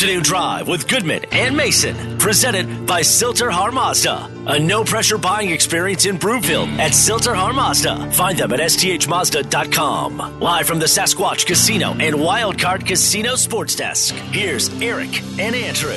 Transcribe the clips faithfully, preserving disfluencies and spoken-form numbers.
Afternoon Drive with Goodman and Mason, presented by Silter Har Mazda. A no-pressure buying experience in Broomfield at Silter Har Mazda. Find them at S T H Mazda dot com. Live from the Sasquatch Casino and Wildcard Casino Sports Desk, here's Eric and Andrew.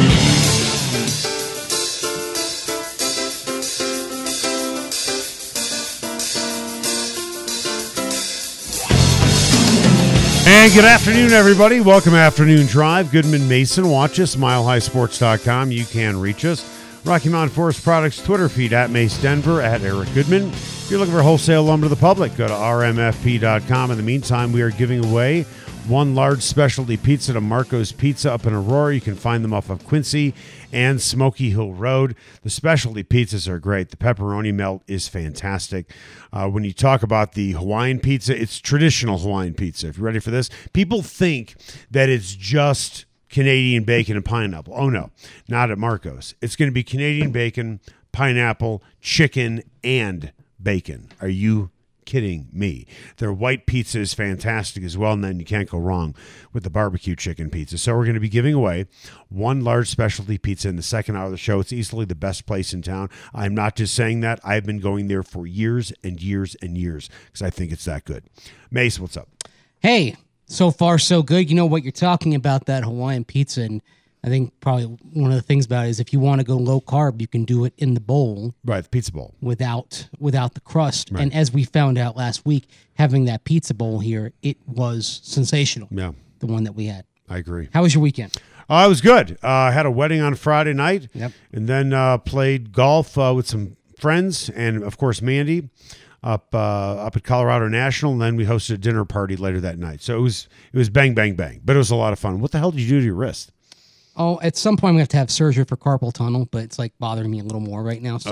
And good afternoon, everybody. Welcome to Afternoon Drive. Goodman Mason. Watch us, mile high sports dot com. You can reach us. Rocky Mountain Forest Products Twitter feed at Mace Denver, at Eric Goodman. If you're looking for wholesale lumber to the public, go to R M F P dot com. In the meantime, we are giving away one large specialty pizza to Marco's Pizza up in Aurora. You can find them off of Quincy and Smoky Hill Road. The specialty pizzas are great. The pepperoni melt is fantastic. Uh, when you talk about the Hawaiian pizza, it's traditional Hawaiian pizza. If you're ready for this, people think that it's just Canadian bacon and pineapple. Oh, no, not at Marco's. It's going to be Canadian bacon, pineapple, chicken, and bacon. Are you kidding me? Their white pizza is fantastic as well, and then you can't go wrong with the barbecue chicken pizza. So we're going to be giving away one large specialty pizza in the second hour of the show. It's easily the best place in town. I'm not just saying that. I've been going there for years and years and years because I think it's that good. Mace, what's up? Hey, so far so good. You know what you're talking about, that Hawaiian pizza, and I think probably one of the things about it is if you want to go low carb, you can do it in the bowl. Right, the pizza bowl. Without without the crust. Right. And as we found out last week, having that pizza bowl here, it was sensational. Yeah. The one that we had. I agree. How was your weekend? Uh, it was good. Uh, I had a wedding on Friday night. Yep. And then uh, played golf uh, with some friends and, of course, Mandy up uh, up at Colorado National. And then we hosted a dinner party later that night. So it was it was bang, bang, bang. But it was a lot of fun. What the hell did you do to your wrist? Oh, at some point I'm going to have to have surgery for carpal tunnel, but it's like bothering me a little more right now. So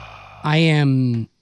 I am,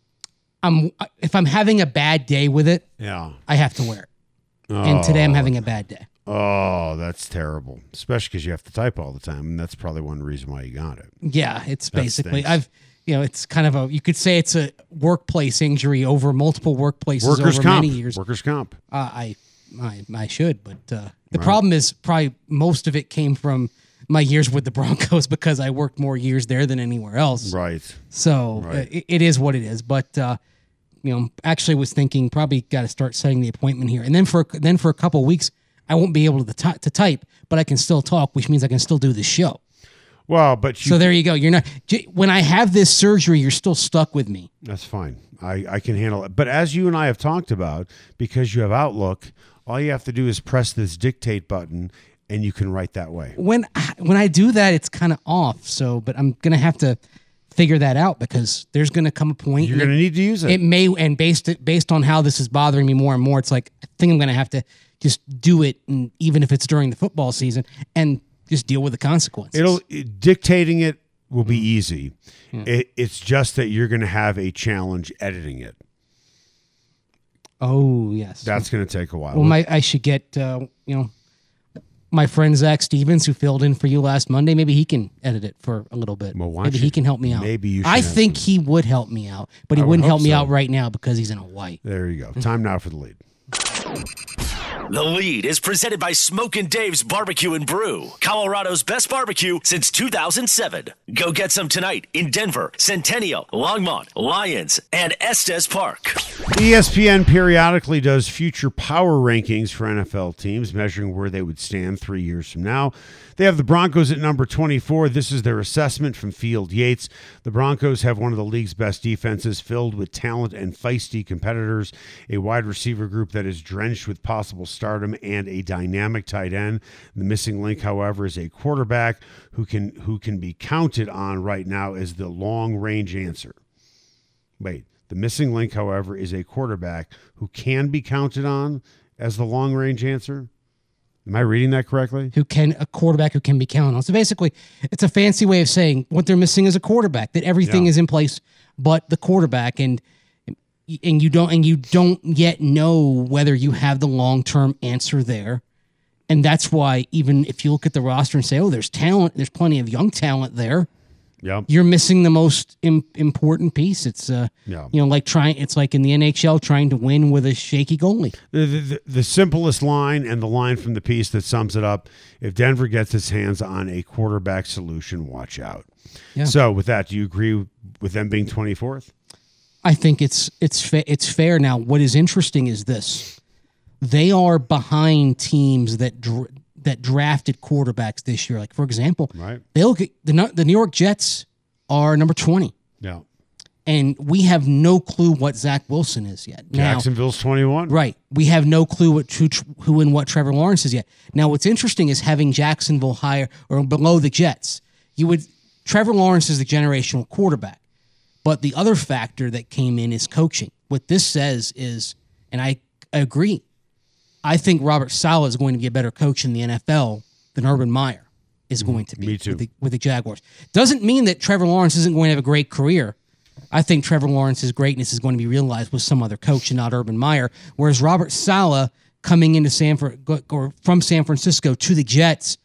I'm, if I'm having a bad day with it, yeah, I have to wear it. Oh. And today I'm having a bad day. Oh, that's terrible. Especially because you have to type all the time. And that's probably one reason why you got it. Yeah, it's That basically, stinks. I've, you know, it's kind of a, you could say it's a workplace injury over multiple workplaces Workers' over comp. many years. Workers' comp. Uh, I, I, I should, but uh, the Right. problem is probably most of it came from my years with the Broncos because I worked more years there than anywhere else. Right. So Right. uh, it, it is what it is. But uh, you know, actually was thinking probably got to start setting the appointment here, and then for then for a couple of weeks I won't be able to ty- to type, but I can still talk, which means I can still do the show. Well, but you, So there you go. You're not j- when I have this surgery, you're still stuck with me. that's fine. I, I can handle it. But as you and I have talked about, because you have Outlook, all you have to do is press this dictate button and you can write that way. When when I do that, it's kind of off. So, but I'm gonna have to figure that out because there's gonna come a point. You're going to need to use it. It may, and based based on how this is bothering me more and more, it's like I think I'm gonna have to just do it, and even if it's during the football season, and just deal with the consequences. It'll it, dictating it will be easy. It, it's just that you're going to have a challenge editing it. Oh yes, That's going to take a while. well, my I should get uh, you know my friend Zach Stevens, who filled in for you last Monday. Maybe he can edit it for a little bit. Well, why maybe don't he you- can help me out. maybe you should I have think some- he would help me out, but he I would wouldn't help hope me so. out right now because he's in Hawaii. There you go. Time now for the lead. The Lead is presented by Smokin' Dave's Barbecue and Brew, Colorado's best barbecue since two thousand seven. Go get some tonight in Denver, Centennial, Longmont, Lyons, and Estes Park. E S P N periodically does future power rankings for N F L teams, measuring where they would stand three years from now. They have the Broncos at number twenty-four. This is their assessment from Field Yates. The Broncos have one of the league's best defenses, filled with talent and feisty competitors, a wide receiver group that is drenched with possible stardom, and a dynamic tight end. The missing link, however, is a quarterback who can who can be counted on right now as the long-range answer. Wait, the missing link, however, is a quarterback who can be counted on as the long-range answer? Am I reading that correctly? Who can a quarterback who can be counted on? So basically, it's a fancy way of saying what they're missing is a quarterback. That everything Yeah. is in place, but the quarterback, and and you don't and you don't yet know whether you have the long term answer there. And that's why even if you look at the roster and say, "Oh, there's talent, there's plenty of young talent there," Yep. you're missing the most Im- important piece. It's uh, Yeah. you know, like trying. It's like in the N H L trying to win with a shaky goalie. The, the, the simplest line and the line from the piece that sums it up, if Denver gets its hands on a quarterback solution, watch out. Yeah. So with that, do you agree with them being twenty-fourth? I think it's it's fa- it's fair. Now, what is interesting is this: they are behind teams that dr- that drafted quarterbacks this year. Like for example, Right. they look at the Nu- the New York Jets are number twenty, Yeah. and we have no clue what Zach Wilson is yet. Now, Jacksonville's twenty-one. right, we have no clue what who, who and what Trevor Lawrence is yet. Now, what's interesting is having Jacksonville higher or below the Jets. You would Trevor Lawrence is the generational quarterback. But the other factor that came in is coaching. What this says is, and I agree, I think Robert Saleh is going to be a better coach in the N F L than Urban Meyer is going to be Me too. With, the, with the Jaguars. Doesn't mean that Trevor Lawrence isn't going to have a great career. I think Trevor Lawrence's greatness is going to be realized with some other coach and not Urban Meyer. Whereas Robert Saleh coming into San Fran- or from San Francisco to the Jets,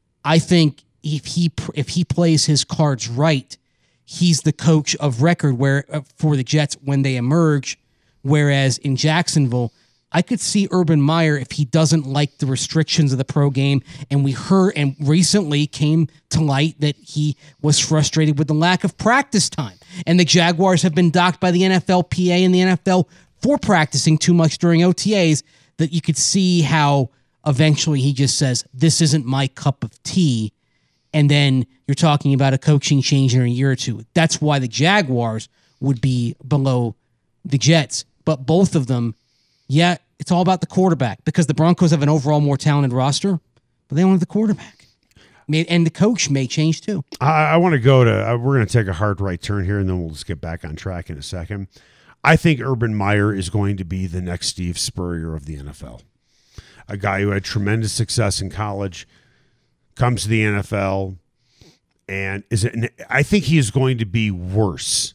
I think if he if he plays his cards right, he's the coach of record where uh, for the Jets when they emerge. Whereas in Jacksonville, I could see Urban Meyer if he doesn't like the restrictions of the pro game. And we heard and recently came to light that he was frustrated with the lack of practice time. And the Jaguars have been docked by the N F L P A and the N F L for practicing too much during O T As, that you could see how eventually he just says, this isn't my cup of tea. And then you're talking about a coaching change in a year or two. That's why the Jaguars would be below the Jets. But both of them, yeah, it's all about the quarterback because the Broncos have an overall more talented roster, but they don't have the quarterback. And the coach may change too. I, I want to go to, uh, we're going to take a hard right turn here and then we'll just get back on track in a second. I think Urban Meyer is going to be the next Steve Spurrier of the N F L. A guy who had tremendous success in college, comes to the N F L, and is it, I think he is going to be worse,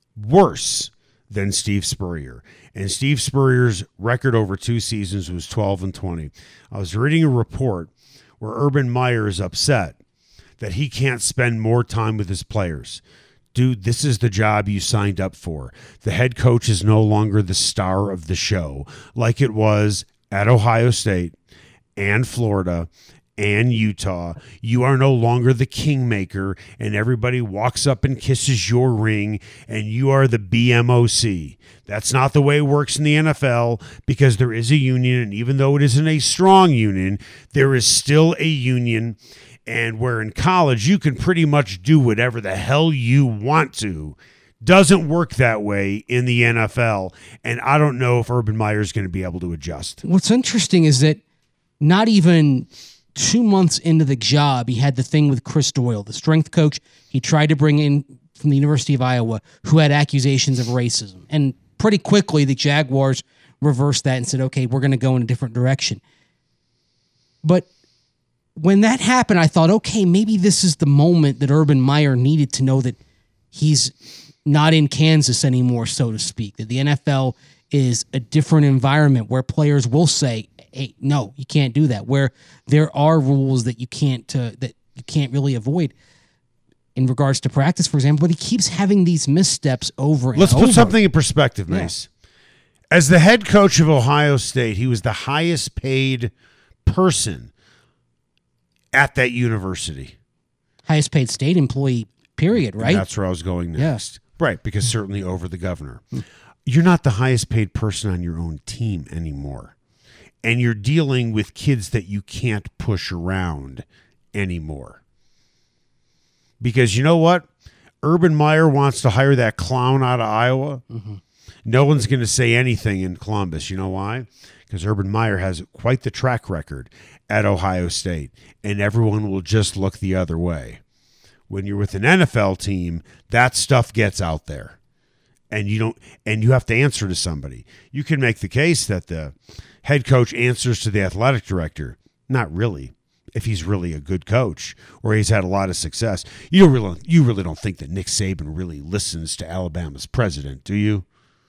worse than Steve Spurrier. And Steve Spurrier's record over two seasons was twelve and twenty. I was reading a report where Urban Meyer is upset that he can't spend more time with his players. Dude, this is the job you signed up for. The head coach is no longer the star of the show like it was at Ohio State and Florida and Utah. You are no longer the kingmaker and everybody walks up and kisses your ring and you are the B M O C. That's not the way it works in the N F L because there is a union, and even though it isn't a strong union, there is still a union. And where in college you can pretty much do whatever the hell you want to, doesn't work that way in the N F L. And I don't know if Urban Meyer is going to be able to adjust. What's interesting is that not even two months into the job, he had the thing with Chris Doyle, the strength coach he tried to bring in from the University of Iowa, who had accusations of racism. And pretty quickly, the Jaguars reversed that and said, okay, we're going to go in a different direction. But when that happened, I thought, okay, maybe this is the moment that Urban Meyer needed to know that he's not in Kansas anymore, so to speak, that the N F L is a different environment where players will say, hey, no, you can't do that, where there are rules that you can't uh, that you can't really avoid in regards to practice, for example, but he keeps having these missteps over and Let's over. put something in perspective, Mace. Yeah. As the head coach of Ohio State, he was the highest paid person at that university. Highest paid state employee, period, right? And that's where I was going next. Yes. Right, because certainly over the governor. You're not the highest paid person on your own team anymore. And you're dealing with kids that you can't push around anymore. Because you know what? Urban Meyer wants to hire that clown out of Iowa. Mm-hmm. No one's going to say anything in Columbus. You know why? Because Urban Meyer has quite the track record at Ohio State, and everyone will just look the other way. When you're with an N F L team, that stuff gets out there, and you don't, and you have to answer to somebody. You can make the case that the head coach answers to the athletic director. Not really. If he's really a good coach or he's had a lot of success, you don't really, you really don't think that Nick Saban really listens to Alabama's president, do you?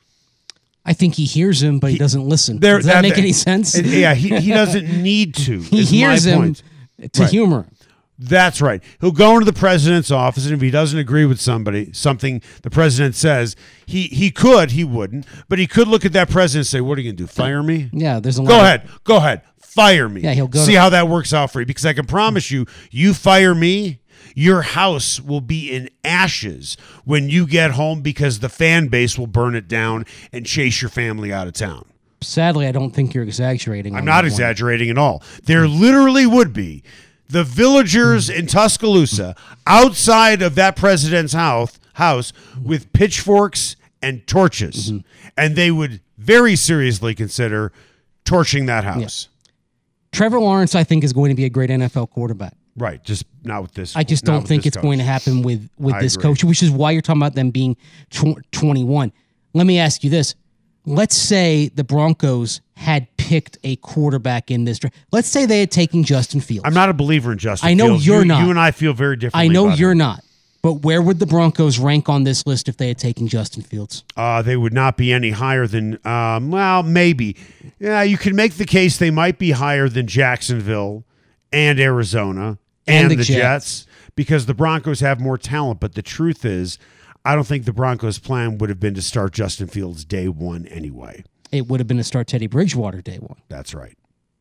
I think he hears him, but he, he doesn't listen. There, Does that, that make that, any sense? Yeah, he, he doesn't need to. He hears him point. to right. humor him. That's right. He'll go into the president's office, and if he doesn't agree with somebody, something the president says, he he could, he wouldn't, but he could look at that president and say, "What are you going to do? Fire me?" Yeah, there's a lot Go of- ahead. Go ahead. Fire me. Yeah, he'll go See to- how that works out for you, because I can promise you, you fire me, your house will be in ashes when you get home because the fan base will burn it down and chase your family out of town. Sadly, I don't think you're exaggerating. I'm on not that one. exaggerating at all. There literally would be the villagers in Tuscaloosa outside of that president's house, house with pitchforks and torches, Mm-hmm. and they would very seriously consider torching that house. Trevor Lawrence, I think, is going to be a great N F L quarterback. Right, just not with this. I just not don't with think this it's coach. going to happen with with I this agree. coach, which is why you're talking about them being tw- twenty-one. Let me ask you this. Let's say the Broncos had picked a quarterback in this draft. Let's say they had taken Justin Fields. I'm not a believer in Justin I know Fields. you're you, not. You and I feel very differently I know about you're him. not. But where would the Broncos rank on this list if they had taken Justin Fields? Uh, they would not be any higher than, um, well, maybe. Yeah, you can make the case they might be higher than Jacksonville and Arizona and, And the the, Jets. Jets. because the Broncos have more talent. But the truth is, I don't think the Broncos' plan would have been to start Justin Fields day one anyway. It would have been to start Teddy Bridgewater day one. That's right.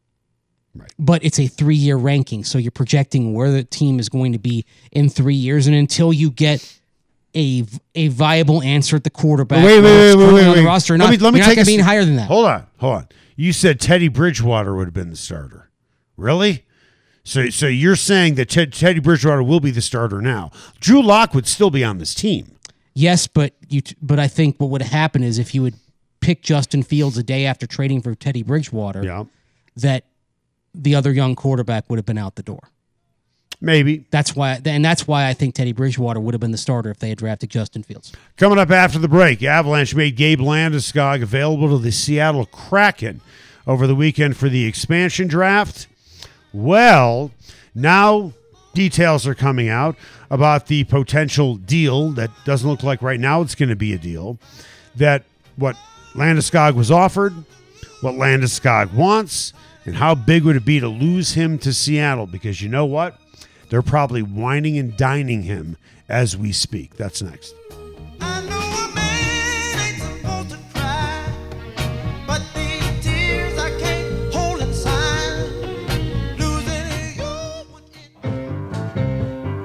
Right. But it's a three-year ranking, so you're projecting where the team is going to be in three years, and until you get a a viable answer at the quarterback, Wait, wait, whether it's wait, wait, currently wait, on the wait. roster or Let not, me- let me you're not take going to a be s- any higher than that. Hold on, hold on. You said Teddy Bridgewater would have been the starter. Really? So, so you're saying that Ted, Teddy Bridgewater will be the starter now? Drew Lock would still be on this team. Yes, but you. T- but I think what would happen is if you would pick Justin Fields a day after trading for Teddy Bridgewater, Yeah, that the other young quarterback would have been out the door. maybe. That's why, and that's why I think Teddy Bridgewater would have been the starter if they had drafted Justin Fields. Coming up after the break, Avalanche made Gabe Landeskog available to the Seattle Kraken over the weekend for the expansion draft. Well, now details are coming out about the potential deal that doesn't look like right now it's going to be a deal. That what Landeskog was offered, what Landeskog wants, and how big would it be to lose him to Seattle? Because you know what? They're probably whining and dining him as we speak. That's next. I know a man ain't supposed to cry, but these tears I can't hold inside. Losing you within.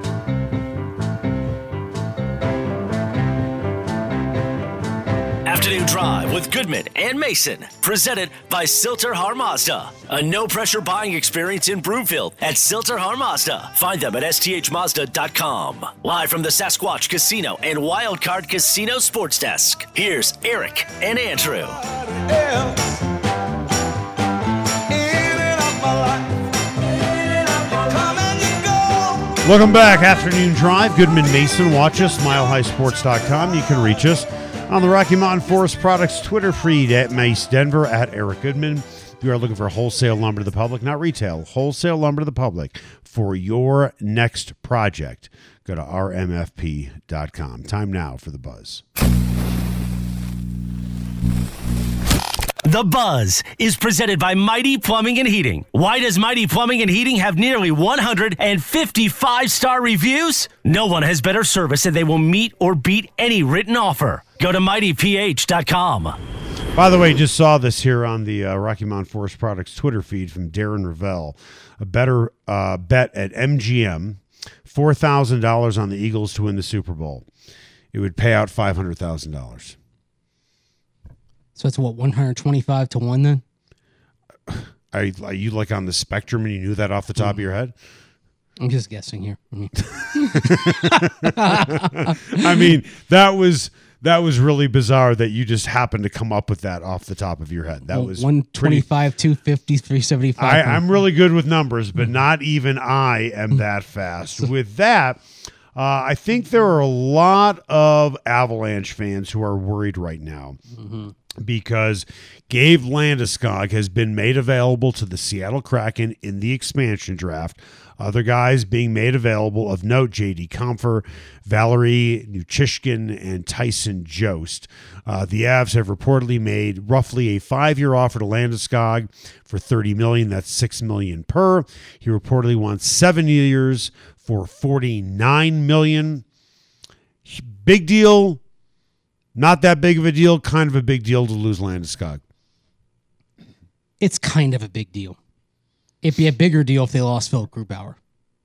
Afternoon Drive with Goodman and Mason. Presented by Silter Har Mazda. A no-pressure buying experience in Broomfield at Silter Har Mazda. Find them at S T H Mazda dot com. Live from the Sasquatch Casino and Wildcard Casino Sports Desk. Here's Eric and Andrew. Else. In and out my life. You come and you go. Welcome back. Afternoon Drive. Goodman Mason. Watch us. mile high sports dot com. You can reach us on the Rocky Mountain Forest Products Twitter feed at Mace Denver, at Eric Goodman. If you are looking for wholesale lumber to the public, not retail, wholesale lumber to the public for your next project, go to R M F P dot com. Time now for the buzz. The Buzz is presented by Mighty Plumbing and Heating. Why does Mighty Plumbing and Heating have nearly one hundred fifty-five star reviews? No one has better service, and they will meet or beat any written offer. Go to mighty p h dot com. By the way, just saw this here on the uh, Rocky Mountain Forest Products Twitter feed from Darren Ravel. A better uh, bet at M G M, four thousand dollars on the Eagles to win the Super Bowl. It would pay out five hundred thousand dollars. So it's what, one hundred twenty-five to one then? Are you, are you like on the spectrum and you knew that off the top of your head? I'm just guessing here. I mean, I mean, that was that was really bizarre that you just happened to come up with that off the top of your head. That was one pretty. twenty-five, two fifty, three seventy-five. I, I'm really good with numbers, but not even I am that fast. With that, Uh, I think there are a lot of Avalanche fans who are worried right now mm-hmm. because Gabe Landeskog has been made available to the Seattle Kraken in the expansion draft. Other guys being made available of note, J D Comfer, Valerie Nuchishkin, and Tyson Jost. Uh, the Avs have reportedly made roughly a five-year offer to Landeskog for thirty million dollars. That's six million dollars per. He reportedly wants seven years for forty-nine million dollars. Big deal, not that big of a deal, kind of a big deal to lose Landeskog. It's kind of a big deal. It'd be a bigger deal if they lost Philip Grubauer.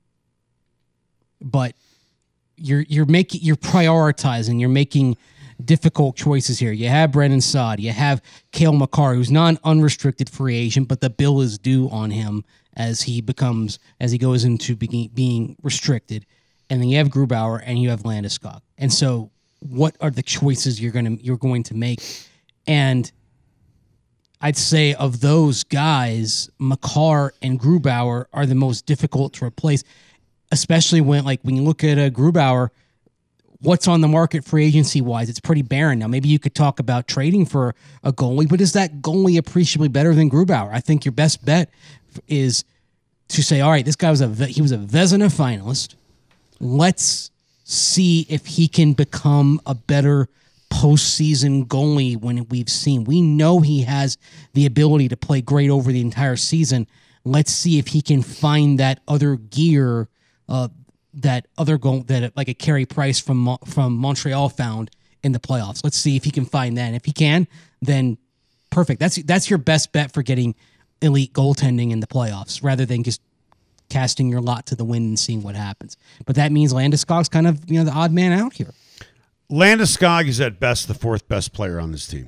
But you're you're making you're prioritizing, you're making difficult choices here. You have Brendan Saad, you have Cale Makar, who's not an unrestricted free agent, but the bill is due on him as he becomes as he goes into being, being restricted. And then you have Grubauer and you have Landeskog. And so what are the choices you're gonna you're going to make? And I'd say of those guys, Makar and Grubauer are the most difficult to replace, especially when, like, when you look at a Grubauer, what's on the market free agency wise? It's pretty barren. Now, maybe you could talk about trading for a goalie, but is that goalie appreciably better than Grubauer? I think your best bet is to say, all right, this guy was a he was a Vezina finalist. Let's see if he can become a better postseason goalie when we've seen. We know he has the ability to play great over the entire season. Let's see if he can find that other gear, uh, that other goal that like a Carey Price from from Montreal found in the playoffs. Let's see if he can find that. And if he can, then perfect. That's that's your best bet for getting elite goaltending in the playoffs, rather than just casting your lot to the wind and seeing what happens. But that means Landeskog's kind of, you know, the odd man out here. Landeskog is at best the fourth best player on this team.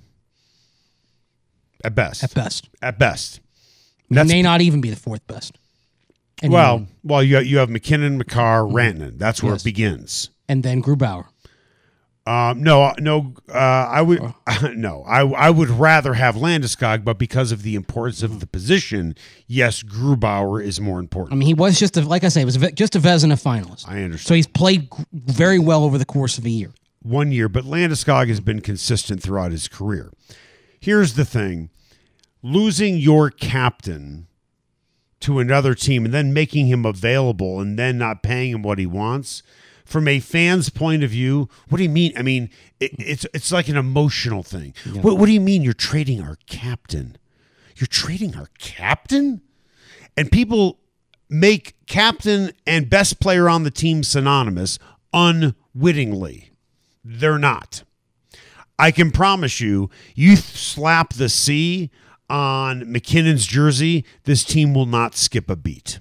At best. At best. At best. He may not even be the fourth best. And well, then, well, you you have McKinnon, Makar, Rantanen. That's where Yes. it begins. and then Grubauer. Um, no, no, uh, I would no, I I would rather have Landeskog, but because of the importance of the position, yes, Grubauer is more important. I mean, he was just a, like I say, he was a, ve- just a Vezina finalist. I understand. So he's played g- very well over the course of a year. One year, but Landeskog has been consistent throughout his career. Here's the thing: losing your captain to another team and then making him available and then not paying him what he wants. From a fan's point of view, what do you mean? I mean, it, it's it's like an emotional thing. Yeah. What, what do you mean you're trading our captain? You're trading our captain? And people make captain and best player on the team synonymous unwittingly. They're not. I can promise you, you slap the C on McKinnon's jersey, this team will not skip a beat.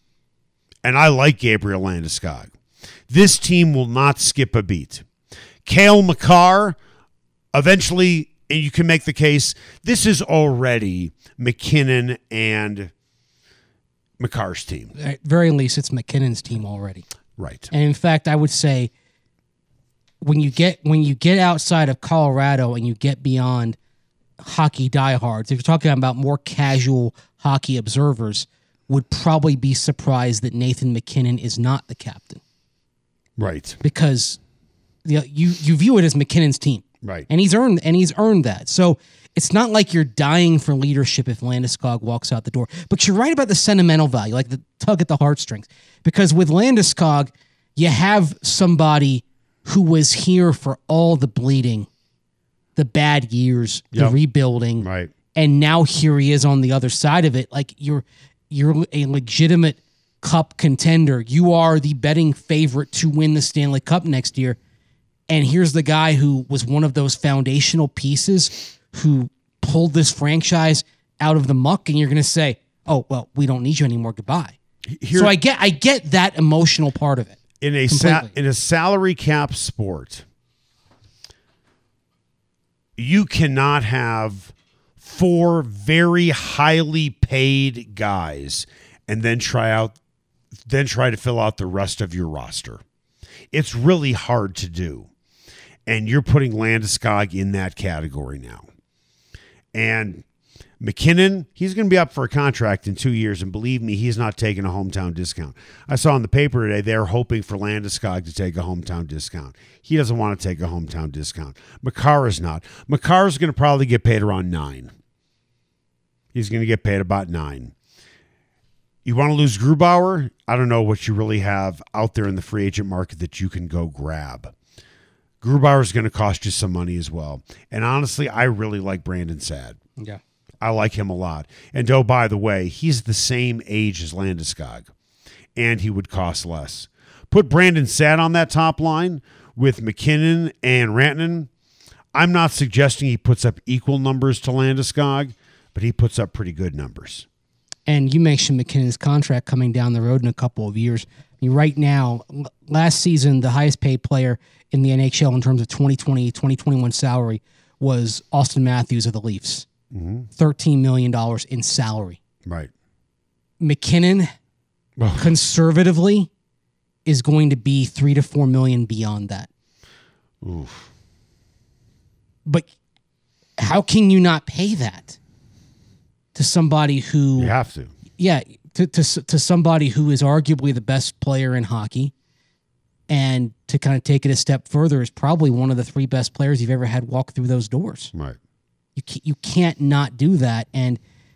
And I like Gabriel Landeskog. This team will not skip a beat. Cale Makar, eventually, and you can make the case, this is already McKinnon and Makar's team. At very least, it's McKinnon's team already. Right. And in fact, I would say when you get when you get outside of Colorado and you get beyond hockey diehards, if you're talking about more casual hockey observers, would probably be surprised that Nathan McKinnon is not the captain. Right. Because you know, you you view it as McKinnon's team, Right. and he's earned and he's earned that. So it's not like you're dying for leadership if Landeskog walks out the door. But you're right about the sentimental value, like the tug at the heartstrings. Because with Landeskog, you have somebody who was here for all the bleeding, the bad years, the Yep. rebuilding, Right. and now here he is on the other side of it. Like you're you're a legitimate Cup contender. You are the betting favorite to win the Stanley Cup next year. And here's the guy who was one of those foundational pieces who pulled this franchise out of the muck. And you're going to say, "Oh, well, we don't need you anymore. Goodbye." Here, so I get, I get that emotional part of it. in a sa- completely. in a salary cap sport, you cannot have four very highly paid guys and then try out then try to fill out the rest of your roster. It's really hard to do. And you're putting Landeskog in that category now. And McKinnon, he's going to be up for a contract in two years, and believe me, he's not taking a hometown discount. I saw in the paper today they're hoping for Landeskog to take a hometown discount. He doesn't want to take a hometown discount. Makar is not. Makar is going to probably get paid around nine. He's going to get paid about nine. You want to lose Grubauer? I don't know what you really have out there in the free agent market that you can go grab. Grubauer is going to cost you some money as well. And honestly, I really like Brandon Saad. Yeah. I like him a lot. And oh, by the way, he's the same age as Landeskog, and he would cost less. Put Brandon Saad on that top line with McKinnon and Rantanen. I'm not suggesting he puts up equal numbers to Landeskog, but he puts up pretty good numbers. And you mentioned McKinnon's contract coming down the road in a couple of years. I mean, right now, l- last season, the highest paid player in the N H L in terms of twenty twenty, twenty twenty-one salary was Austin Matthews of the Leafs. Mm-hmm. thirteen million dollars in salary. Right. McKinnon, Well, conservatively, is going to be three to four million beyond that. oof. But how can you not pay that to somebody who, You have to. yeah, to, to to somebody who is arguably the best player in hockey, and to kind of take it a step further is probably one of the three best players you've ever had walk through those doors. Right. You can't, you can't not do that, and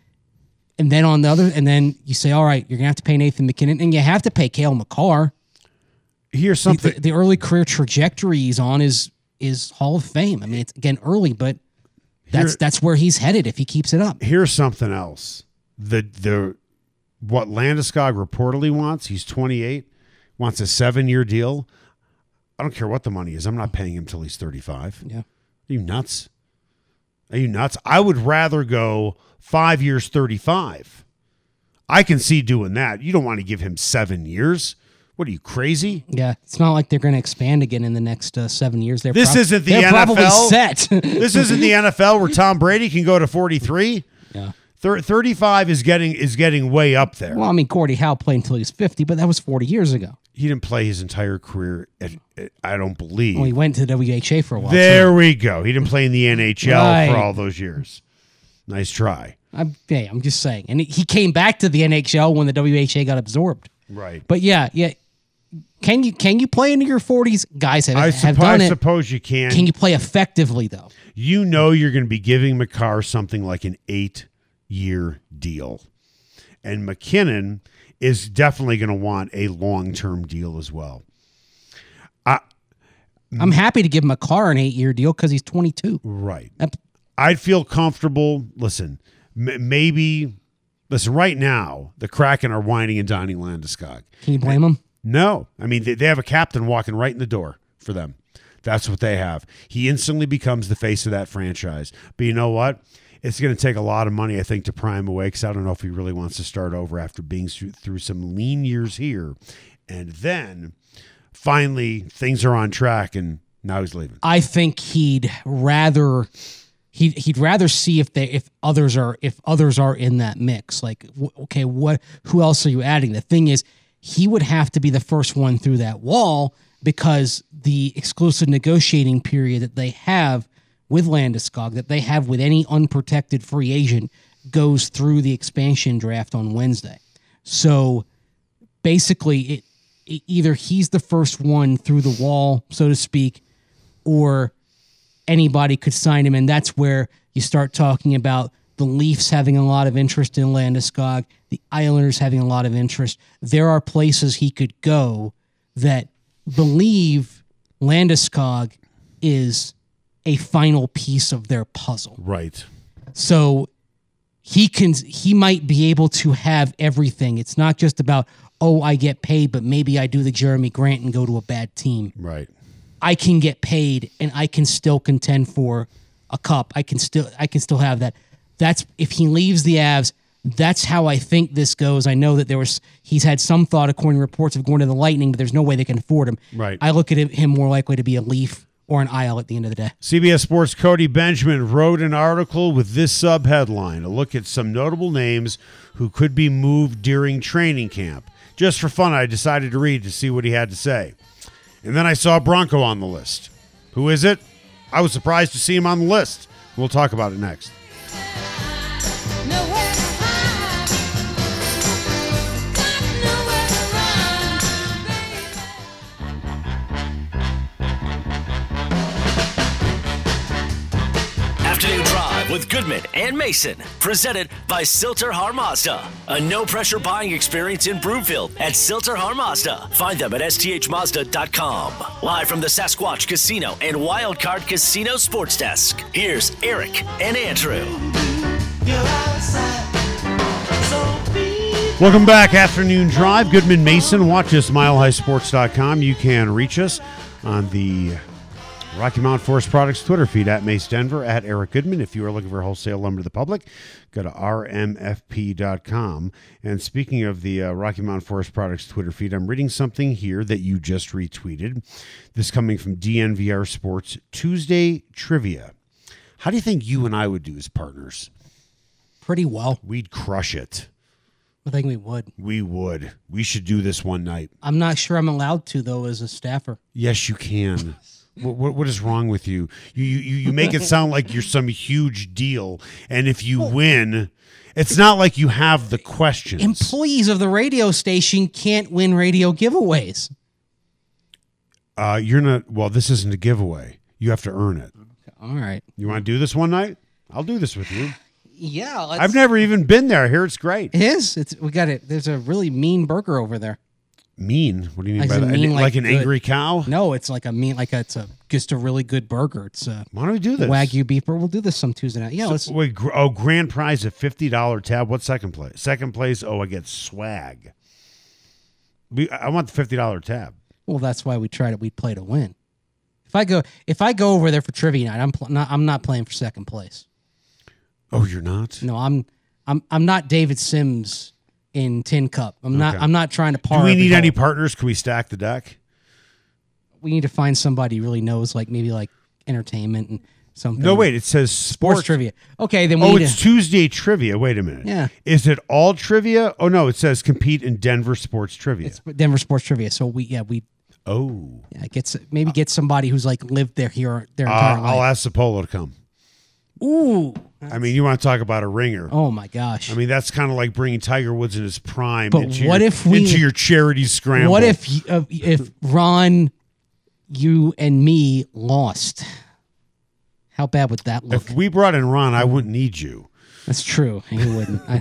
and then on the other, and then you say, all right, you're gonna have to pay Nathan McKinnon, and you have to pay Cale Makar. Here's The, something. the, the early career trajectory he's on is is Hall of Fame. I mean, it's again early, but that's Here- that's where he's headed if he keeps it up. Here's something else. The the what Landeskog reportedly wants. He's twenty-eight. Wants a seven-year deal. I don't care what the money is. I'm not paying him till he's thirty-five. Yeah. Are you nuts? Are you nuts? I would rather go five years, thirty-five. I can see doing that. You don't want to give him seven years. What are you, crazy? Yeah, it's not like they're going to expand again in the next uh, seven years. They're This prob- isn't the they're N F L. probably set. This isn't the N F L where Tom Brady can go to forty-three. Yeah. Thir- thirty-five is getting is getting way up there. Well, I mean, Gordie Howe played until he was fifty, but that was forty years ago. He didn't play his entire career, at, at, I don't believe. Well, he went to the W H A for a while. There we go. He didn't play in the N H L Right. for all those years. Nice try. I'm, hey, I'm just saying. And he came back to the N H L when the W H A got absorbed. Right. But yeah, yeah. Can you can you play into your forties? Guys have, I, have suppo- done I it. suppose you can. Can you play effectively, though? You know you're going to be giving Makar something like an eight-year deal. And McKinnon is definitely going to want a long-term deal as well. I, I'm happy to give him a car an eight-year deal because he's twenty-two. right. That- I'd feel comfortable. Listen, m- maybe, listen, right now, the Kraken are whining and dining Landeskog. Can you blame him? No. I mean, they, they have a captain walking right in the door for them. That's what they have. He instantly becomes the face of that franchise. But you know what? It's going to take a lot of money, I think, to pry him away because I don't know if he really wants to start over after being through, through some lean years here. And then finally things are on track and now he's leaving. I think he'd rather he'd he'd rather see if they if others are if others are in that mix. Like, w- okay, what who else are you adding? The thing is, he would have to be the first one through that wall because the exclusive negotiating period that they have with Landeskog, that they have with any unprotected free agent, goes through the expansion draft on Wednesday. So basically, it, it either he's the first one through the wall, so to speak, or anybody could sign him, and that's where you start talking about the Leafs having a lot of interest in Landeskog, the Islanders having a lot of interest. There are places he could go that believe Landeskog is a final piece of their puzzle. Right. So he can he might be able to have everything. It's not just about, oh, I get paid, but maybe I do the Jeremy Grant and go to a bad team. Right. I can get paid and I can still contend for a cup. I can still I can still have that. That's if he leaves the Avs, that's how I think this goes. I know that there was he's had some thought, according to reports, of going to the Lightning, but there's no way they can afford him. Right. I look at him more likely to be a Leaf or an Isle at the end of the day. C B S Sports' Cody Benjamin wrote an article with this sub-headline, a look at some notable names who could be moved during training camp. Just for fun, I decided to read to see what he had to say. And then I saw Bronco on the list. Who is it? I was surprised to see him on the list. We'll talk about it next. Afternoon Drive with Goodman and Mason, presented by Silter Har Mazda. A no-pressure buying experience in Broomfield at Silter Har Mazda. Find them at S T H Mazda dot com. Live from the Sasquatch Casino and Wildcard Casino Sports Desk, here's Eric and Andrew. You're outside, so be Welcome back, Afternoon Drive. Goodman Mason. Watch us, mile high sports dot com. You can reach us on the Rocky Mountain Forest Products Twitter feed at Mace Denver, at Eric Goodman. If you are looking for wholesale lumber to the public, go to R M F P dot com. And speaking of the uh, Rocky Mountain Forest Products Twitter feed, I'm reading something here that you just retweeted. This coming from D N V R Sports Tuesday Trivia. How do you think you and I would do as partners? Pretty well. We'd crush it. I think we would. We would. We should do this one night. I'm not sure I'm allowed to, though, as a staffer. Yes, you can. What, what, what is wrong with you? You, you? you make it sound like you're some huge deal, and if you win, it's not like you have the questions. Employees of the radio station can't win radio giveaways. Uh, you're not. Well, this isn't a giveaway. You have to earn it. All right. You want to do this one night? I'll do this with you. Yeah. Let's, I've never even been there. I hear it's great. It is. It's we got it. There's a really mean burger over there. Mean? What do you mean Like by a that? mean, like, like an good. angry cow? No, it's like a mean, like a, it's a just a really good burger. It's a Why don't we do this? Wagyu beef burger. We'll do this some Tuesday night. Yeah. Let's. Wait, gr- oh, grand prize, a fifty dollars tab. What's second place? Second place, oh, I get swag. We, I want the fifty dollars tab. Well, that's why we tried it. We play to win. If I go, if I go over there for trivia night, I'm pl- not. I'm not playing for second place. Oh, you're not? No, I'm. I'm. I'm not David Sims in Tin Cup. I'm not. Okay. I'm not trying to par. Do we every need any hole. partners? Can we stack the deck? We need to find somebody who really knows, like maybe like entertainment and something. No, wait. It says sports, sports, trivia. Okay, then we Oh, need it's to, Tuesday trivia. Wait a minute. Yeah. Is it all trivia? Oh, no. It says compete in Denver sports trivia. it's Denver sports trivia. So we yeah we oh. yeah, get s- maybe get somebody who's like lived there here their Uh, entire I'll life. ask Sapolo to come. Ooh. I mean, you want to talk about a ringer. Oh my gosh. I mean, that's kind of like bringing Tiger Woods in his prime But into, what your, if we- into your charity scramble. What if y- uh, if Ron, you and me lost? How bad would that look? If we brought in Ron, I wouldn't need you. That's true. He wouldn't. I,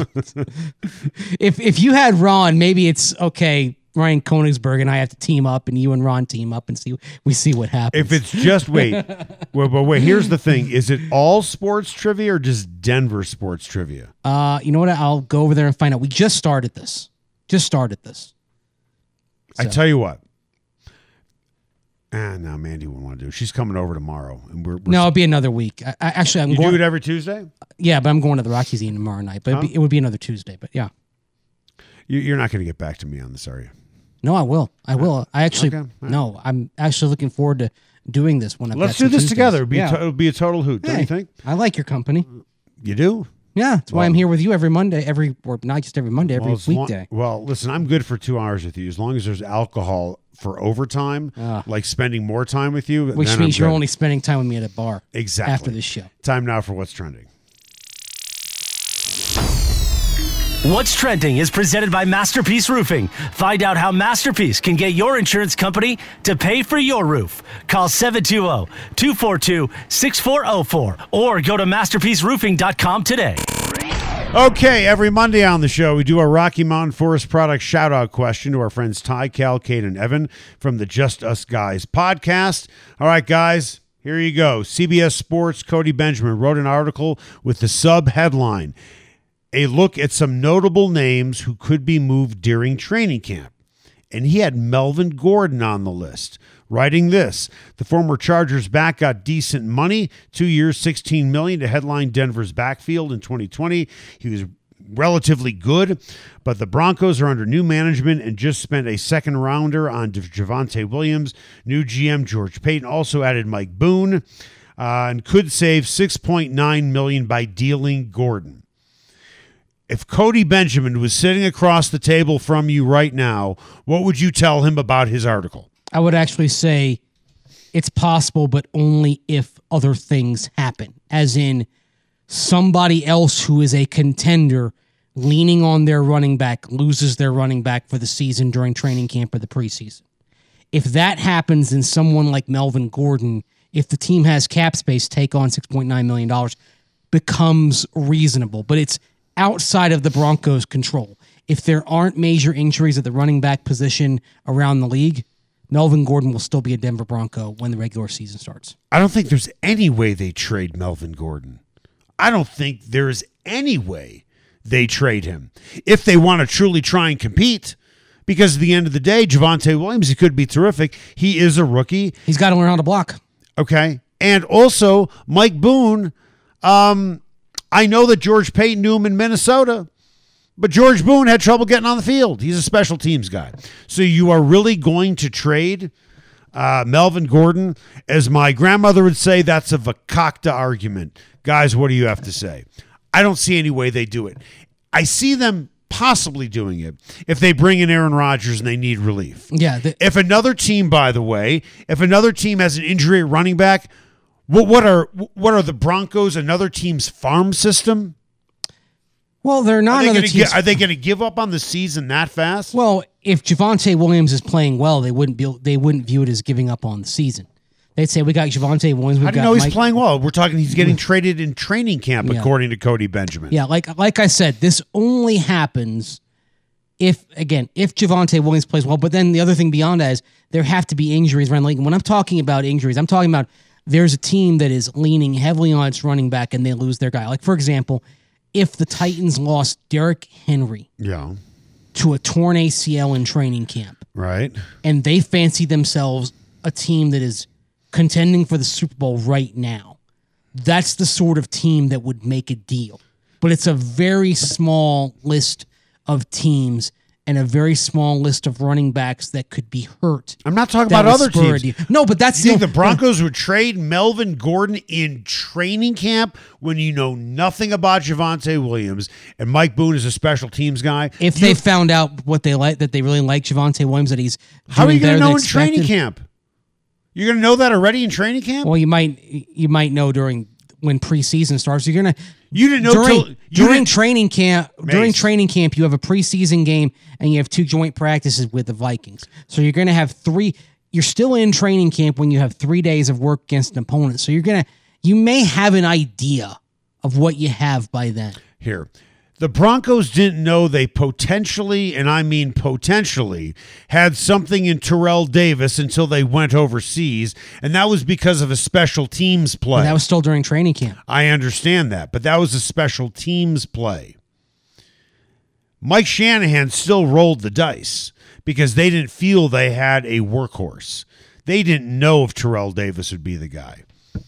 if if you had Ron, maybe it's okay. Ryan Koenigsberg and I have to team up, and you and Ron team up, and see we see what happens. If it's just wait, wait, but wait. Here's the thing: is it all sports trivia or just Denver sports trivia? uh, you know what? I'll go over there and find out. We just started this. Just started this. I So- tell you what. Ah, no, Mandy wouldn't want to do it. She's coming over tomorrow, and we're, we're No, it'll be another week. I, I, actually, I'm You going. do it every Tuesday. Yeah, but I'm going to the Rockies Inn tomorrow night. But it'd be, it would be another Tuesday. But yeah, You, you're not going to get back to me on this, are you? no, I will. I will. I actually Okay, all right. no. I'm actually looking forward to doing this when I've Let's got do some this Tuesdays. together. It'll be, yeah. a to- it'll be a total hoot, don't Hey, you think? I like your company. You do. Yeah, that's why Well- I'm here with you every Monday, every or not just every Monday, every Well, as long- weekday. well, listen, I'm good for two hours with you as long as there's alcohol for overtime, Ah. like spending more time with you. Which then means I'm you're good. only spending time with me at a bar Exactly. after this show. Time now for what's trending. What's Trending is presented by Masterpiece Roofing. Find out how Masterpiece can get your insurance company to pay for your roof. Call seven two zero, two four two, six four zero four or go to masterpiece roofing dot com today. Okay, every Monday on the show, we do our Rocky Mountain Forest Products shout-out question to our friends Ty, Cal, Kate, and Evan from the Just Us Guys podcast. All right, guys, here you go. C B S Sports' Cody Benjamin wrote an article with the sub-headline, A Look at Some Notable Names Who Could Be Moved During Training Camp. And he had Melvin Gordon on the list, writing this: the former Chargers back got decent money, two years, sixteen million dollars to headline Denver's backfield in twenty twenty. He was relatively good, but the Broncos are under new management and just spent a second rounder on Javonte Williams. New G M George Payton also added Mike Boone uh, and could save six point nine million dollars by dealing Gordon. If Cody Benjamin was sitting across the table from you right now, what would you tell him about his article? I would actually say it's possible, but only if other things happen. As in somebody else who is a contender leaning on their running back loses their running back for the season during training camp or the preseason. If that happens, then someone like Melvin Gordon if the team has cap space, take on six point nine million dollars becomes reasonable. But it's outside of the Broncos' control. If there aren't major injuries at the running back position around the league, Melvin Gordon will still be a Denver Bronco when the regular season starts. I don't think there's any way they trade Melvin Gordon. I don't think there's any way they trade him. If they want to truly try and compete, because at the end of the day, Javonte Williams, he could be terrific. He is a rookie. He's got to learn how to block. Okay. And also, Mike Boone, um, I know that George Payton knew him in Minnesota, but George Boone had trouble getting on the field. He's a special teams guy. So you are really going to trade uh, Melvin Gordon? As my grandmother would say, that's a vakakta argument. Guys, what do you have to say? I don't see any way they do it. I see them possibly doing it if they bring in Aaron Rodgers and they need relief. Yeah. The, If another team, by the way, if another team has an injury at running back, what, what are what are the Broncos, another team's farm system? well, they're Are not they another gonna team's gi- are they going to give up on the season that fast? Well, if Javonte Williams is playing well, they wouldn't be they wouldn't view it as giving up on the season. They'd say we got Javonte Williams. We've How do you got know he's Mike. playing well? We're talking he's getting traded in training camp, Yeah. according to Cody Benjamin. Yeah, like like I said, this only happens if again if Javonte Williams plays well. But then the other thing beyond that is there have to be injuries around the league. And when I'm talking about injuries, I'm talking about there's a team that is leaning heavily on its running back and they lose their guy. Like for example, if the Titans lost Derrick Henry Yeah. to a torn A C L in training camp, Right. and they fancy themselves a team that is contending for the Super Bowl right now, that's the sort of team that would make a deal. But it's a very small list of teams and a very small list of running backs that could be hurt. I'm not talking That about would other spur a teams. deal. No, but that's You think the, the Broncos would trade Melvin Gordon in training camp when you know nothing about Javonte Williams and Mike Boone is a special teams guy? if they found out what they like, that they really like Javonte Williams, that he's How are doing you going better to than know in training expected. camp? You're going to know that already in training camp? Well, you might you might know during when preseason starts. You're gonna You didn't know during, till you during didn't- training camp. During Mace. training camp, you have a preseason game and you have two joint practices with the Vikings. So you're gonna have three. You're still in training camp when you have three days of work against an opponent. So you're gonna you may have an idea of what you have by then. Here. The Broncos didn't know they potentially, and I mean potentially, had something in Terrell Davis until they went overseas, and that was because of a special teams play. But that was still during training camp. I understand that, but that was a special teams play. Mike Shanahan still rolled the dice because they didn't feel they had a workhorse. They didn't know if Terrell Davis would be the guy.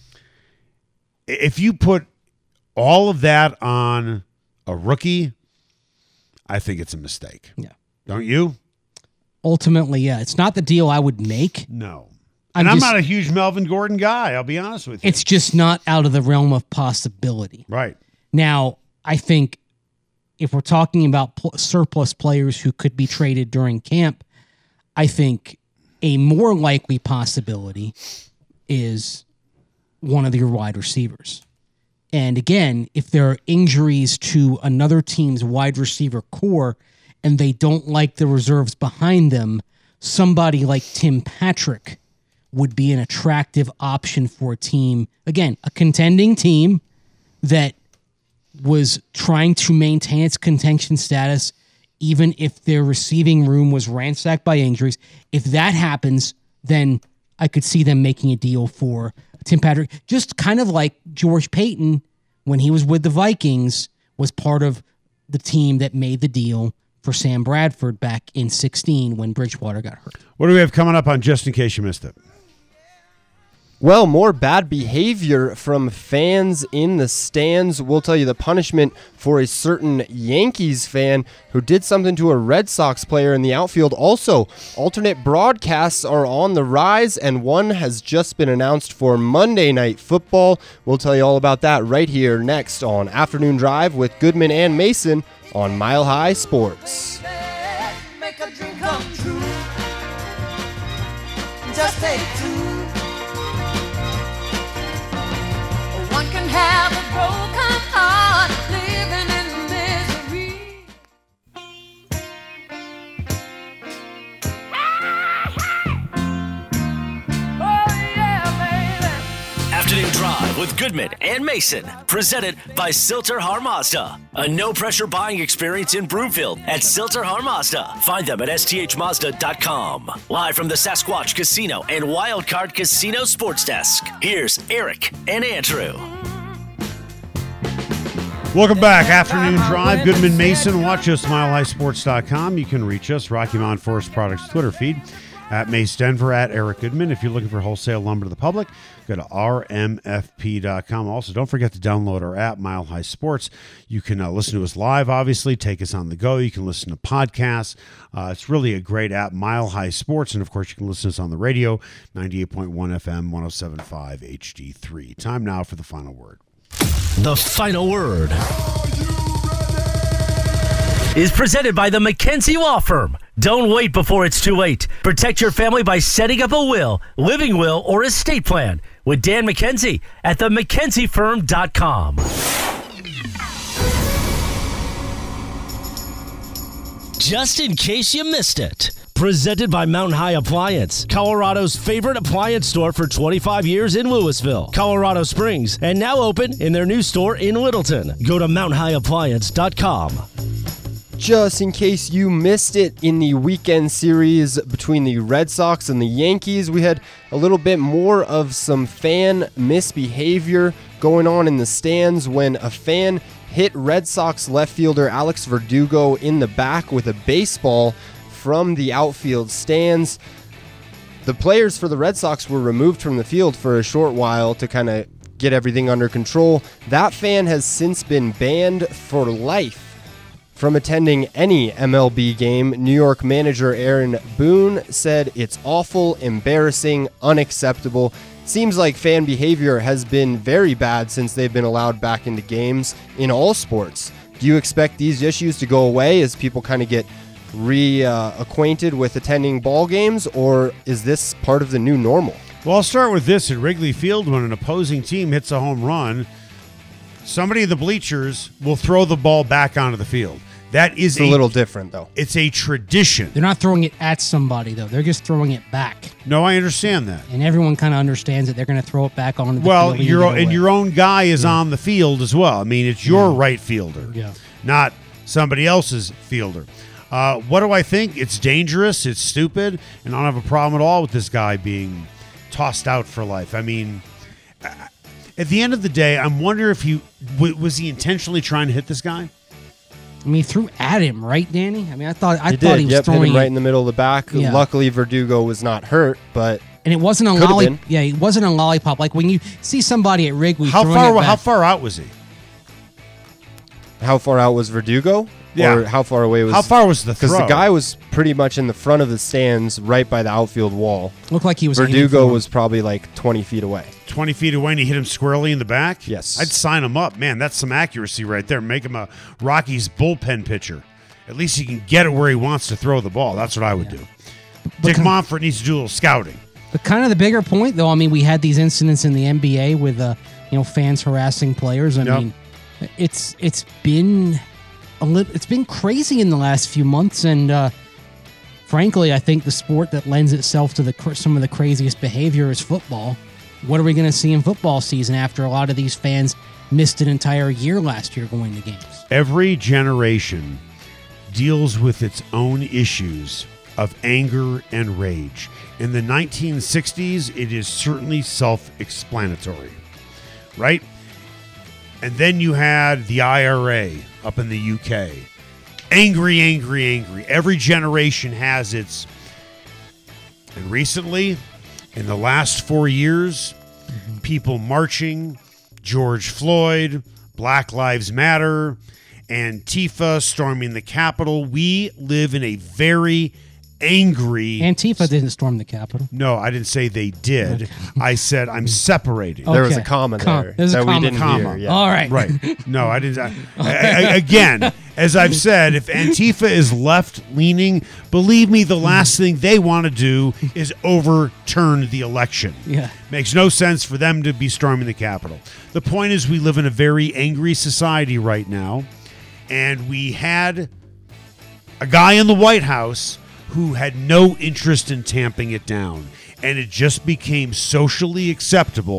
If you put all of that on a rookie, I think it's a mistake. Yeah. Don't you? Ultimately, yeah, it's not the deal I would make. No. I'm And I'm just- not a huge Melvin Gordon guy, I'll be honest with you. It's just not out of the realm of possibility. right. Now, I think if we're talking about pl- surplus players who could be traded during camp, I think a more likely possibility is one of your wide receivers. And again, if there are injuries to another team's wide receiver core and they don't like the reserves behind them, somebody like Tim Patrick would be an attractive option for a team. Again, a contending team that was trying to maintain its contention status, even if their receiving room was ransacked by injuries. If that happens, then I could see them making a deal for Tim Patrick. Just kind of like George Payton, when he was with the Vikings, was part of the team that made the deal for Sam Bradford back in sixteen when Bridgewater got hurt. What do we have coming up on Just in Case You Missed It? Well, more bad behavior from fans in the stands. We'll tell you the punishment for a certain Yankees fan who did something to a Red Sox player in the outfield. Also, alternate broadcasts are on the rise, and one has just been announced for Monday Night Football. We'll tell you all about that right here next on Afternoon Drive with Goodman and Mason on Mile High Sports. Make a dream come true. Just take two. One can have a broken heart, living in misery. Oh yeah, baby. Drive with Goodman and Mason, presented by Silter Har Mazda. A no-pressure buying experience in Broomfield at Silter Har Mazda. Find them at S T H Mazda dot com. Live from the Sasquatch Casino and Wildcard Casino Sports Desk, here's Eric and Andrew. Welcome back. Afternoon Drive. Goodman Mason. Watch us, mile high sports dot com. You can reach us. Rocky Mountain Forest Products Twitter feed at Mace Denver, at Eric Goodman. If you're looking for wholesale lumber to the public, go to R M F P dot com. Also, don't forget to download our app, Mile High Sports. You can uh, listen to us live, obviously, take us on the go. You can listen to podcasts. Uh, it's really a great app, Mile High Sports. And, of course, you can listen to us on the radio, ninety-eight point one F M, one oh seven point five H D three. Time now for the final word. The final word is presented by the McKenzie Law Firm. Don't wait before it's too late. Protect your family by setting up a will, living will, or estate plan with Dan McKenzie at the mckenzie firm dot com. Just in case you missed it. Presented by Mountain High Appliance, Colorado's favorite appliance store for twenty-five years in Louisville, Colorado Springs, and now open in their new store in Littleton. Go to mountain high appliance dot com. Just in case you missed it, in the weekend series between the Red Sox and the Yankees, we had a little bit more of some fan misbehavior going on in the stands when a fan hit Red Sox left fielder Alex Verdugo in the back with a baseball from the outfield stands. The players for the Red Sox were removed from the field for a short while to kind of get everything under control. That fan has since been banned for life from attending any M L B game. New York manager Aaron Boone said it's awful, embarrassing, unacceptable. Seems like fan behavior has been very bad since they've been allowed back into games in all sports. Do you expect these issues to go away as people kind of get reacquainted uh, with attending ball games, or is this part of the new normal? Well, I'll start with this. At Wrigley Field, when an opposing team hits a home run, somebody in the bleachers will throw the ball back onto the field. That is it's a, a little different, though. It's a tradition. They're not throwing it at somebody, though. They're just throwing it back. No, I understand that. And everyone kind of understands that they're going to throw it back onto the well, field. Well, your and and your own guy is yeah. on the field as well. I mean, it's your yeah. right fielder, yeah. not somebody else's fielder. Uh, what do I think? It's dangerous. It's stupid. And I don't have a problem at all with this guy being tossed out for life. I mean, at the end of the day, I'm wondering if he w- was he intentionally trying to hit this guy? I mean, he threw at him, right, Danny? I mean, I thought I he thought did. he was yep, throwing hit him right it. in the middle of the back. Yeah. Luckily, Verdugo was not hurt, but and it wasn't a Could've lollipop. been. Yeah, it wasn't a lollipop. Like when you see somebody at Wrigley How throwing far? it back, How far out was he? how far out was Verdugo? Yeah. Or how far away was? How far was the throw? Because the guy was pretty much in the front of the stands, right by the outfield wall. looked like he was aiming Verdugo for him. was probably like twenty feet away. twenty feet away and he hit him squarely in the back? Yes. I'd sign him up. Man, that's some accuracy right there. Make him a Rockies bullpen pitcher. At least he can get it where he wants to throw the ball. That's what I would Yeah. do. Dick kind- Monfort needs to do a little scouting. But kind of the bigger point, though, I mean, we had these incidents in the N B A with, uh, you know, fans harassing players. I Yep. mean, it's it's been a little, it's been crazy in the last few months, and uh, frankly, I think the sport that lends itself to the cr- some of the craziest behavior is football. What are we going to see in football season after a lot of these fans missed an entire year last year going to games? Every generation deals with its own issues of anger and rage. In the nineteen sixties, it is certainly self-explanatory, right? And then you had the I R A up in the U K. Angry, angry, angry. Every generation has its... And recently, in the last four years, mm-hmm. people marching, George Floyd, Black Lives Matter, Antifa storming the Capitol. We live in a very angry... Antifa didn't storm the Capitol. No, I didn't say they did. I said I'm separating. Oh. There was a Okay. comma Com- there there's a that comma. we didn't Comma. hear. Yeah. All right. Right. No, I didn't. I, I, again, as I've said, if Antifa is left-leaning, believe me, the last thing they want to do is overturn the election. Yeah. Makes no sense for them to be storming the Capitol. The point is we live in a very angry society right now, and we had a guy in the White House who had no interest in tamping it down. And it just became socially acceptable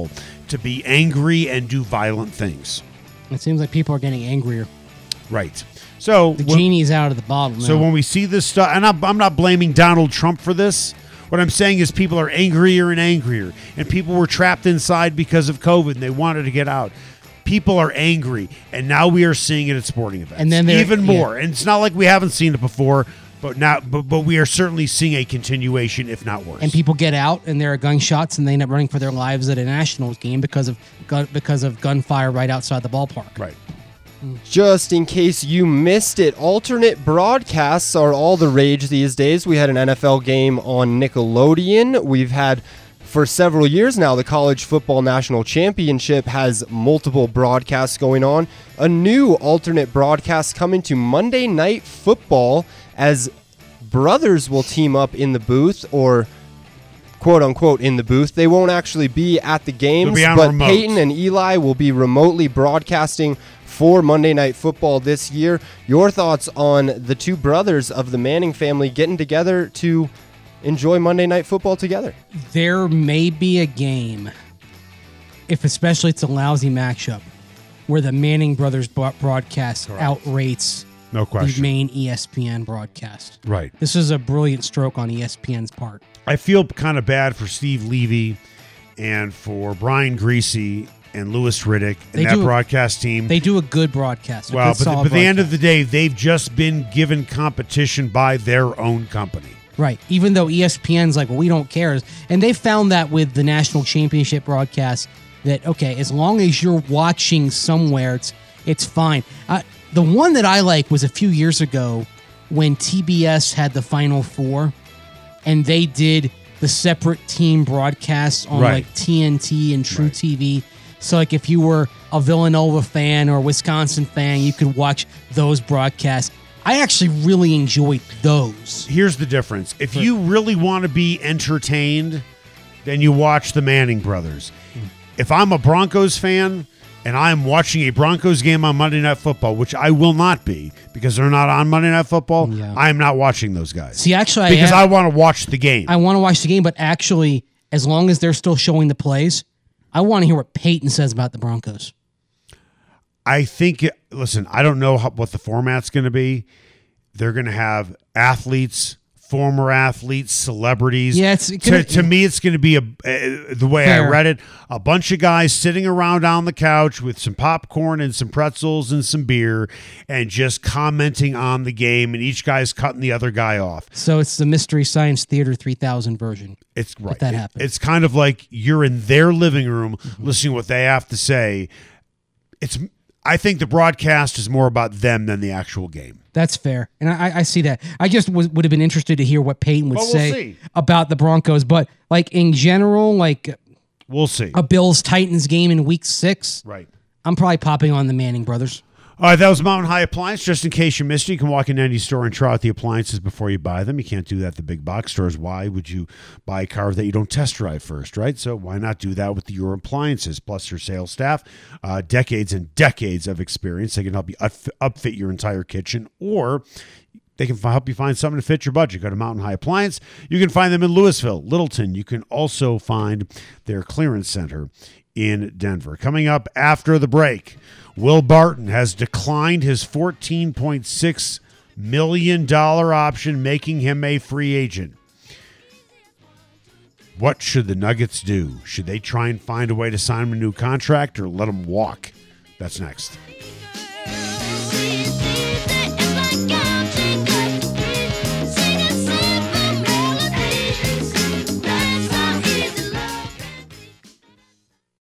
to be angry and do violent things. It seems like people are getting angrier. Right. So The when- genie's out of the bottle now. So when we see this stuff, and I'm, I'm not blaming Donald Trump for this. What I'm saying is people are angrier and angrier, and people were trapped inside because of COVID, and they wanted to get out. People are angry, and now we are seeing it at sporting events, And then they're- even yeah. more. And it's not like we haven't seen it before, but now, but, but we are certainly seeing a continuation, if not worse. and people get out and there are gunshots and they end up running for their lives at a Nationals game because of gun, because of gunfire right outside the ballpark. right. Just in case you missed it, alternate broadcasts are all the rage these days. We had an N F L game on Nickelodeon. We've had for several years now the College Football National Championship has multiple broadcasts going on. A new alternate broadcast coming to Monday Night Football as brothers will team up in the booth, or quote unquote in the booth. They won't actually be at the games, be on but remote. Peyton and Eli will be remotely broadcasting for Monday Night Football this year. Your thoughts on the two brothers of the Manning family getting together to enjoy Monday Night Football together? There may be a game, if especially it's a lousy matchup, where the Manning brothers bro- broadcast outrates No the question. main E S P N broadcast. Right. This is a brilliant stroke on E S P N's part. I feel kind of bad for Steve Levy and for Brian Greasy and Louis Riddick and They that do- broadcast team. They do a good broadcast. a well, good, but, solid but at the end of the broadcast. day, they've just been given competition by their own company. Right. Even though E S P N's like, well, we don't care. And they found that with the national championship broadcast that, okay, as long as you're watching somewhere, it's it's fine. Uh, the one that I like was a few years ago when T B S had the Final Four and they did the separate team broadcasts on Right. like T N T and True T V. So like if you were a Villanova fan or a Wisconsin fan, you could watch those broadcasts. I actually really enjoyed those. Here's the difference. If you really want to be entertained, then you watch the Manning brothers. If I'm a Broncos fan and I'm watching a Broncos game on Monday Night Football, which I will not be because they're not on Monday Night Football, Yeah. I am not watching those guys. See, actually, because I, I want to watch the game. I want to watch the game, but actually, as long as they're still showing the plays, I want to hear what Peyton says about the Broncos. I think, listen, I don't know how, what the format's going to be. They're going to have athletes, former athletes, celebrities. Yeah, it's to, gonna- to me, it's going to be a uh, the way Fair. I read it, a bunch of guys sitting around on the couch with some popcorn and some pretzels and some beer, and just commenting on the game, and each guy's cutting the other guy off. So it's the Mystery Science Theater three thousand version. It's right. that It- happens. it's kind of like you're in their living room Mm-hmm. listening to what they have to say. It's. I think the broadcast is more about them than the actual game. That's fair, and I, I see that. I just was, would have been interested to hear what Peyton would Well, we'll say see. about the Broncos, but like in general, like We'll see. a Bills Titans game in Week Six, Right. I'm probably popping on the Manning brothers. All right, that was Mountain High Appliance. Just in case you missed it, you can walk into any store and try out the appliances before you buy them. You can't do that at the big box stores. Why would you buy a car that you don't test drive first, right? So why not do that with your appliances? Plus your sales staff, uh, decades and decades of experience. They can help you upf- upfit your entire kitchen, or they can f- help you find something to fit your budget. Go to Mountain High Appliance. You can find them in Louisville, Littleton. You can also find their clearance center in Denver. Coming up after the break, Will Barton has declined his fourteen point six million dollars option, making him a free agent. What should the Nuggets do? Should they try and find a way to sign him a new contract or let him walk? That's next.